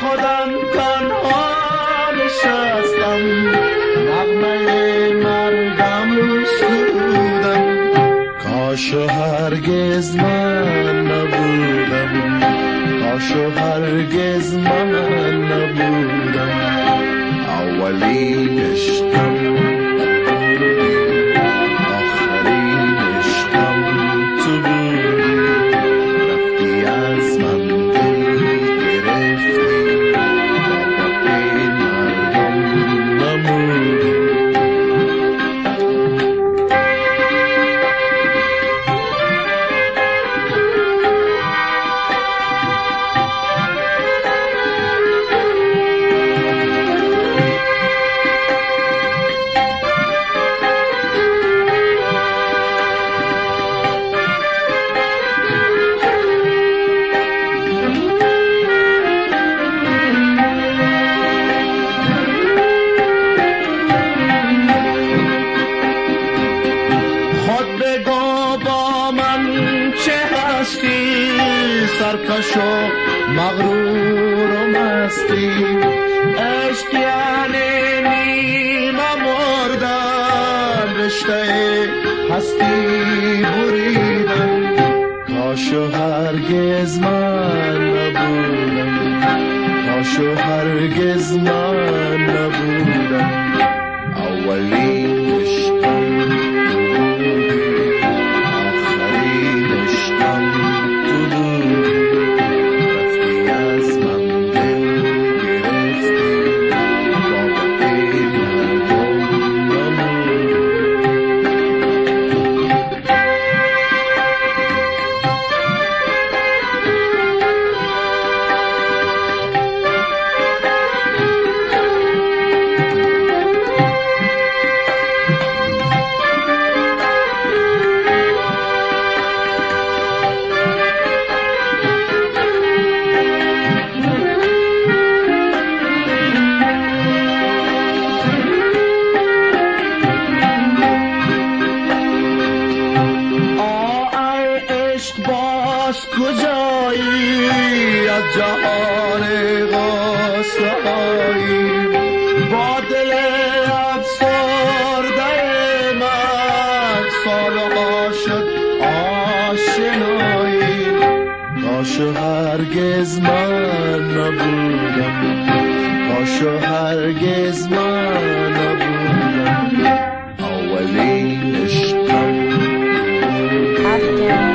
خودم تنها نشستم، نغمه مردم سرودم. کاش هرگز من نبودم، کاش هرگز من نبودم. اولین عشقم آخرین عشقم تو بودی. رفتی از من دل گرفتی، باقی مردم نمودی. سرکش و مغرور و مستی، عشق یعنی نیمه مردن، رشته هستی بریدن. کاش هرگز من نبودم، کاش هرگز من نبودم. اولین عشقم آخرین عشقم تو بودی. رفتی از من دل گرفتی، باقی مردم نمودی. باز کجایی از جهان غصه‌هایی، با دل افسرده من سالها شد آشنایی. کاش هرگز من نبودم، کاش هرگز من نبودم. اولین عشقم